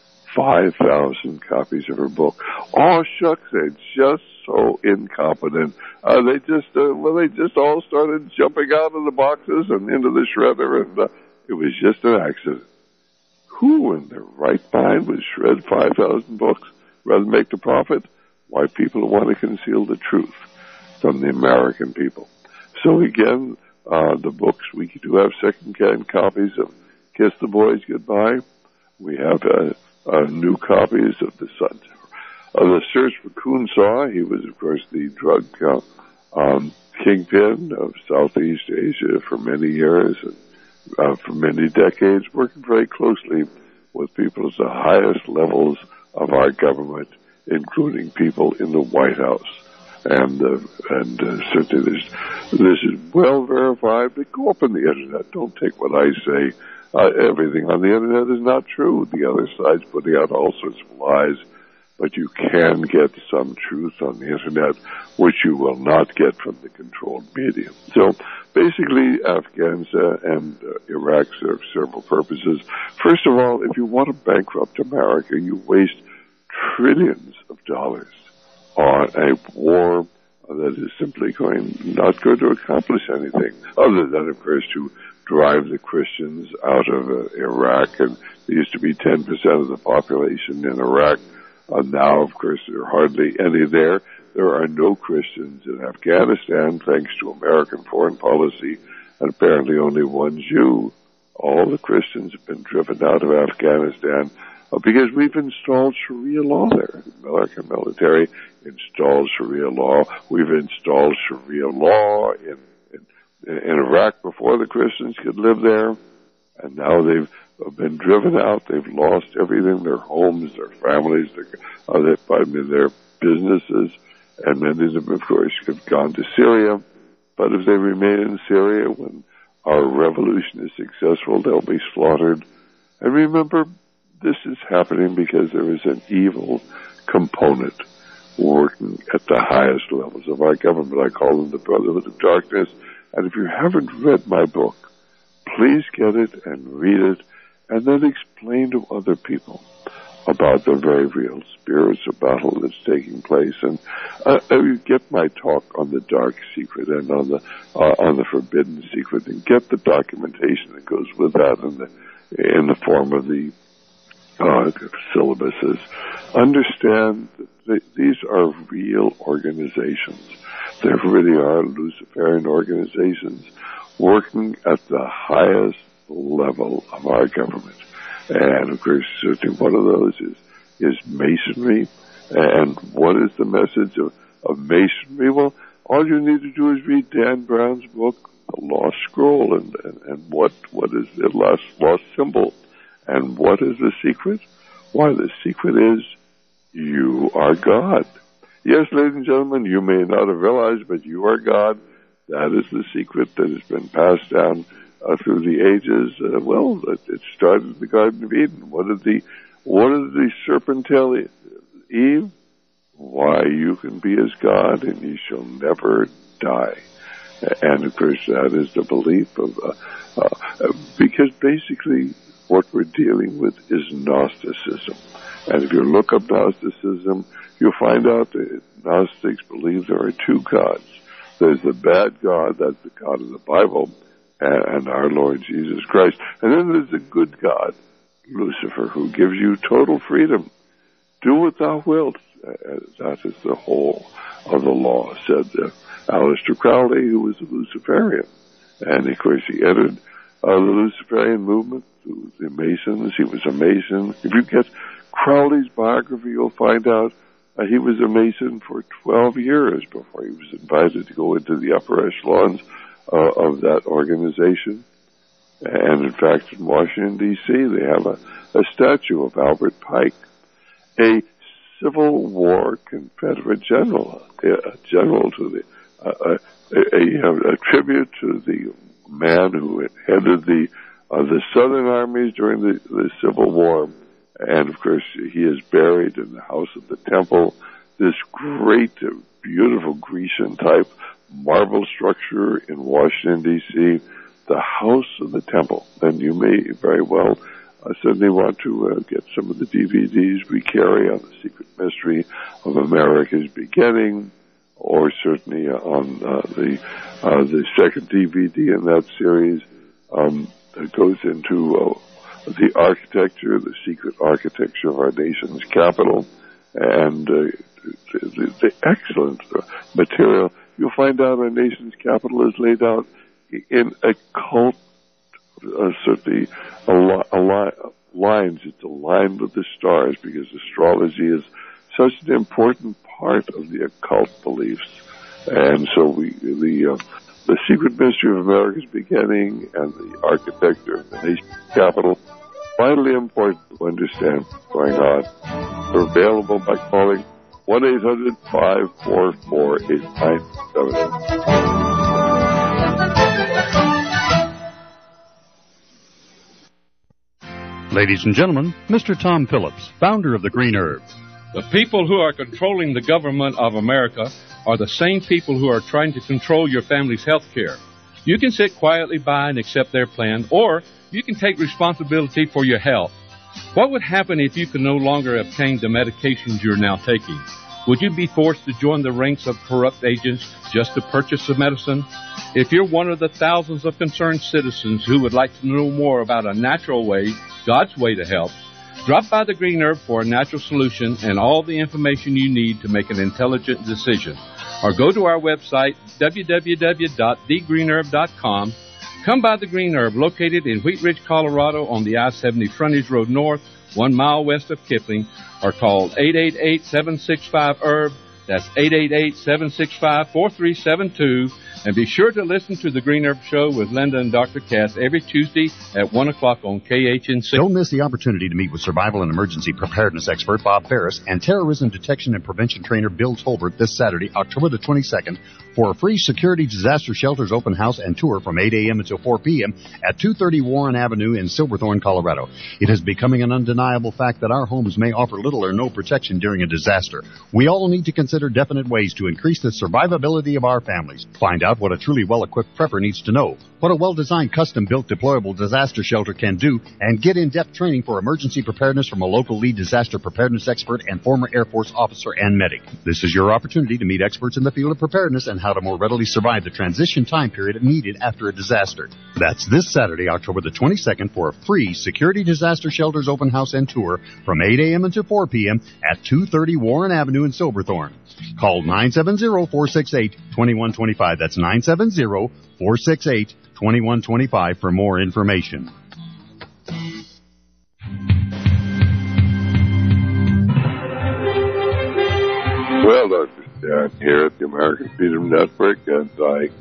B: five thousand copies of her book. Oh, shucks, they're just so incompetent. Uh, they just, uh, well, they just all started jumping out of the boxes and into the shredder, and uh, it was just an accident. Who in their right mind would shred five thousand books rather than make the profit? Why, people who want to conceal the truth from the American people. So again, uh, the books, we do have second-hand copies of Kiss the Boys Goodbye. We have uh, uh, new copies of The Sun. Uh, the Search for Kuhn Saul. He was, of course, the drug uh, um, kingpin of Southeast Asia for many years and uh, for many decades, working very closely with people at the highest levels of our government, including people in the White House. And uh, and uh, certainly this, this is well verified. But go up on the Internet. Don't take what I say. Uh, everything on the Internet is not true. The other side's putting out all sorts of lies. But you can get some truth on the Internet, which you will not get from the controlled media. So basically, Afghanistan and uh, Iraq serve several purposes. First of all, if you want to bankrupt America, you waste trillions of dollars on a war that is simply going not going to accomplish anything other than, of course, to drive the Christians out of uh, Iraq. And there used to be ten percent of the population in Iraq. Uh, now, of course, there are hardly any there. There are no Christians in Afghanistan, thanks to American foreign policy, and apparently only one Jew. All the Christians have been driven out of Afghanistan uh, because we've installed Sharia law there. The American military installed Sharia law. We've installed Sharia law in, in, in Iraq before the Christians could live there, and now they've been driven out. They've lost everything, their homes, their families, their, uh, they, I mean, their businesses, and many of them, of course, have gone to Syria. But if they remain in Syria, when our revolution is successful, they'll be slaughtered. And remember, this is happening because there is an evil component working at the highest levels of our government. I call them the Brotherhood of Darkness. And if you haven't read my book, please get it and read it, and then explain to other people about the very real spiritual battle that's taking place. And uh, you get my talk on the dark secret and on the uh, on the forbidden secret, and get the documentation that goes with that in the in the form of the uh, syllabuses. Understand that these are real organizations. They really are Luciferian organizations working at the highest level of our government. And, of course, certainly one of those is, is Masonry. And what is the message of, of Masonry? Well, all you need to do is read Dan Brown's book, The Lost Scroll, and, and, and what, what is the lost, lost symbol. And what is the secret? Why, the secret is you are God. Yes, ladies and gentlemen, you may not have realized, but you are God. That is the secret that has been passed down uh, through the ages. Uh, well, it, it started in the Garden of Eden. What did the what did the serpent tell Eve? Why, you can be as God, and you shall never die. And of course, that is the belief of uh, uh, because basically what we're dealing with is Gnosticism. And if you look up Gnosticism, you'll find out that Gnostics believe there are two gods. There's the bad God, that's the God of the Bible, and, and our Lord Jesus Christ. And then there's the good God, Lucifer, who gives you total freedom. Do what thou wilt. Uh, that is the whole of the law, said uh, Aleister Crowley, who was a Luciferian. And, of course, he entered uh, the Luciferian movement through the Masons. He was a Mason. If you get Crowley's biography, you'll find out uh, he was a Mason for twelve years before he was invited to go into the upper echelons uh, of that organization. And in fact, in Washington, D C, they have a, a statue of Albert Pike, a Civil War Confederate general, a general to the, uh, a, a, a tribute to the man who headed the uh, the Southern armies during the, the Civil War. And, of course, he is buried in the House of the Temple, this great, beautiful Grecian-type marble structure in Washington, D C, the House of the Temple. And you may very well uh, certainly want to uh, get some of the D V Ds we carry on the secret mystery of America's beginning, or certainly uh, on uh, the uh, the second D V D in that series um, that goes into uh, the architecture, the secret architecture of our nation's capital, and uh, the, the excellent material. You'll find out our nation's capital is laid out in occult, uh, certainly, al- al- lines. It's aligned with the stars because astrology is such an important part of the occult beliefs. And so we, the, uh, the secret mystery of America's beginning and the architecture of the nation's capital, vitally important to understand what's going on. They're available by calling one eight hundred, five four four, eight nine seven eight.
A: Ladies and gentlemen, Mister Tom Phillips, founder of the Green Herb.
F: The people who are controlling the government of America are the same people who are trying to control your family's health care. You can sit quietly by and accept their plan, or you can take responsibility for your health. What would happen if you could no longer obtain the medications you're now taking? Would you be forced to join the ranks of corrupt agents just to purchase the medicine? If you're one of the thousands of concerned citizens who would like to know more about a natural way, God's way to help, drop by the Green Herb for a natural solution and all the information you need to make an intelligent decision. Or go to our website, w w w dot the green herb dot com. Come by the Green Herb, located in Wheat Ridge, Colorado, on the I seventy Frontage Road North, one mile west of Kipling, or call eight eight eight, seven six five, herb. That's eight eight eight, seven six five, four three seven two. And be sure to listen to The Green Herb Show with Linda and Doctor Cass every Tuesday at one o'clock on K H N C.
A: Don't miss the opportunity to meet with survival and emergency preparedness expert Bob Ferris and terrorism detection and prevention trainer Bill Tolbert this Saturday, October the twenty-second, for a free Security Disaster Shelters open house and tour from eight a.m. until four p.m. at two thirty Warren Avenue in Silverthorne, Colorado. It is becoming an undeniable fact that our homes may offer little or no protection during a disaster. We all need to consider definite ways to increase the survivability of our families. Find out what a truly well-equipped prepper needs to know, what a well-designed, custom-built, deployable disaster shelter can do, and get in-depth training for emergency preparedness from a local lead disaster preparedness expert and former Air Force officer and medic. This is your opportunity to meet experts in the field of preparedness and how to more readily survive the transition time period needed after a disaster. That's this Saturday, October the twenty-second, for a free Security Disaster Shelters open house and tour from eight a.m. until four p.m. at two thirty Warren Avenue in Silverthorne. Call nine seven zero, four six eight, two one two five. That's nine seven zero, four six eight, two one two five for more information.
B: Well, Doctor Stan here at the American Freedom Network, and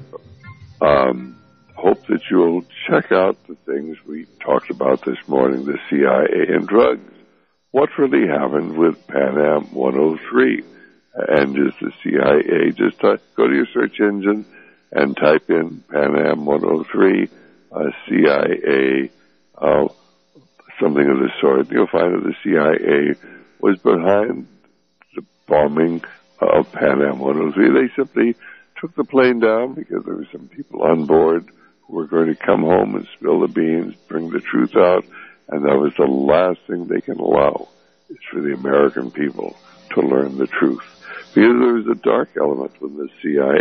B: I um, hope that you'll check out the things we talked about this morning, the C I A and drugs. What really happened with Pan Am one oh three? And is the C I A, just type, go to your search engine and type in Pan Am one oh three, uh, C I A, uh, something of the sort. You'll find that the C I A was behind the bombing of Pan Am one oh three. They simply took the plane down because there were some people on board who were going to come home and spill the beans, bring the truth out, and that was the last thing they can allow, is for the American people to learn the truth. Because there was a dark element when the C I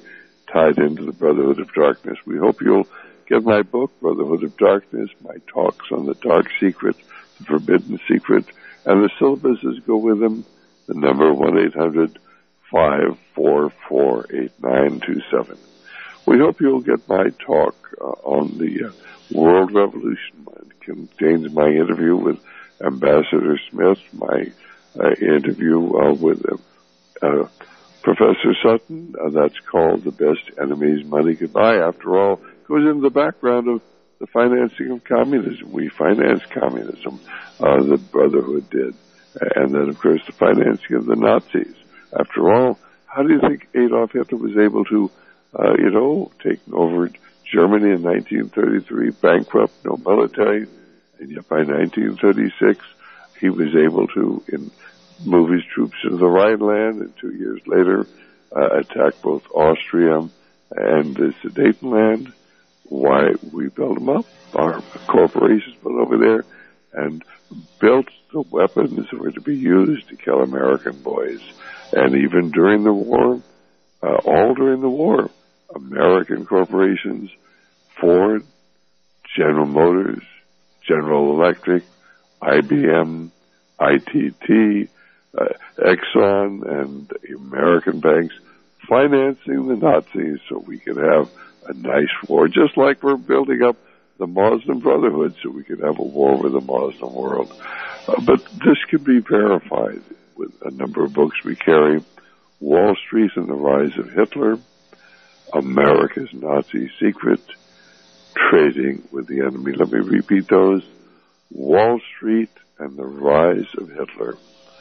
B: A tied into the Brotherhood of Darkness. We hope you'll get my book, Brotherhood of Darkness, my talks on the dark secret, the forbidden secret, and the syllabuses go with them. The number one eight hundred, five four four, eight nine two seven. We hope you'll get my talk uh, on the uh, World Revolution. It contains my interview with Ambassador Smith, my uh, interview uh, with uh, uh, Professor Sutton. Uh, that's called The Best Enemies Money Could Buy. After all, it goes into the background of the financing of communism. We financed communism, uh, the Brotherhood did. And then, of course, the financing of the Nazis. After all, how do you think Adolf Hitler was able to, uh, you know, take over Germany in nineteen thirty-three, bankrupt, no military, and yet by nineteen thirty-six, he was able to in, move his troops into the Rhineland, and two years later, uh, attack both Austria and the Sudetenland. Why? We built them up. Our corporations went over there and built the weapons that were to be used to kill American boys. And even during the war, uh, all during the war, American corporations, Ford, General Motors, General Electric, I B M, I T T, uh, Exxon, and American banks financing the Nazis so we could have a nice war, just like we're building up the Muslim Brotherhood so we could have a war with the Muslim world. Uh, but this can be verified with a number of books we carry. Wall Street and the Rise of Hitler, America's Nazi Secret, Trading with the Enemy. Let me repeat those. Wall Street and the Rise of Hitler,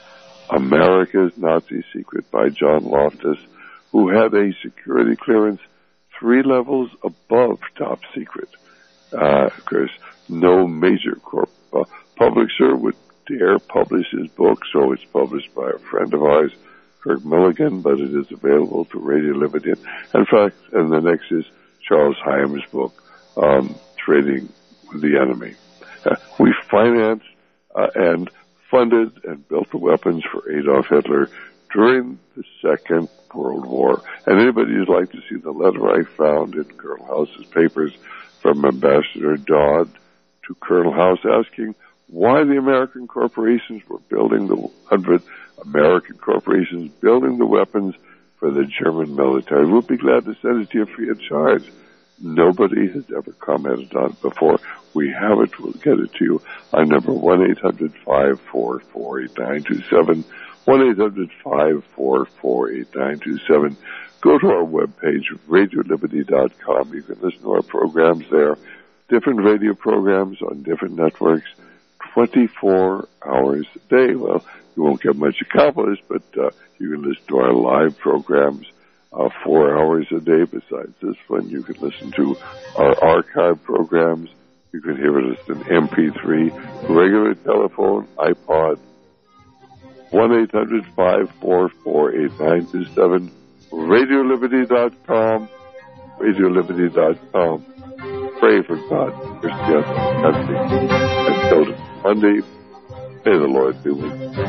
B: America's Nazi Secret by John Loftus, who had a security clearance three levels above top secret. Uh, of course, no major corp, uh, publisher would dare publish his book, so it's published by a friend of ours, Kirk Milligan, but it is available to Radio Liberty. In fact, and the next is Charles Hyam's book, um, Trading with the Enemy. Uh, we financed uh, and funded and built the weapons for Adolf Hitler during the Second World War. And anybody who'd like to see the letter I found in Colonel House's papers from Ambassador Dodd to Colonel House asking why the American corporations were building the hundred American corporations building the weapons for the German military. We'll be glad to send it to you free of charge. Nobody has ever commented on it before. We have it. We'll get it to you on number one eight hundred, five four four, eight nine two seven. one eight hundred five four four eight nine two seven. Go to our webpage, radio liberty dot com. You can listen to our programs there. Different radio programs on different networks, twenty-four hours a day. Well, you won't get much accomplished, but uh, you can listen to our live programs uh, four hours a day. Besides this one, you can listen to our archive programs. You can hear it as an M P three, regular telephone, iPod, one eight hundred five four four eight nine two seven, radio liberty dot com, radio liberty dot com. Pray for God, Christian country. Until Monday, may the Lord be with you.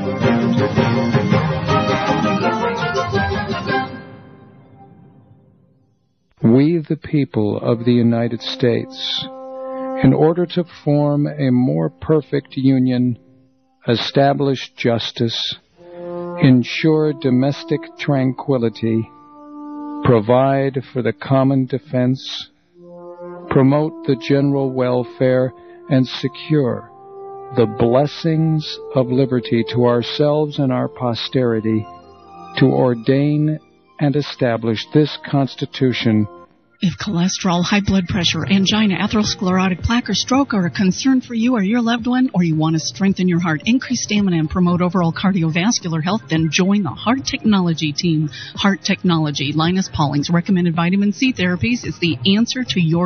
G: We, the people of the United States, in order to form a more perfect union, establish justice, ensure domestic tranquility, provide for the common defense, promote the general welfare, and secure the blessings of liberty to ourselves and our posterity, to ordain and establish this Constitution.
E: If cholesterol, high blood pressure, angina, atherosclerotic plaque, or stroke are a concern for you or your loved one, or you want to strengthen your heart, increase stamina, and promote overall cardiovascular health, then join the Heart Technology team. Heart Technology, Linus Pauling's recommended vitamin C therapies is the answer to your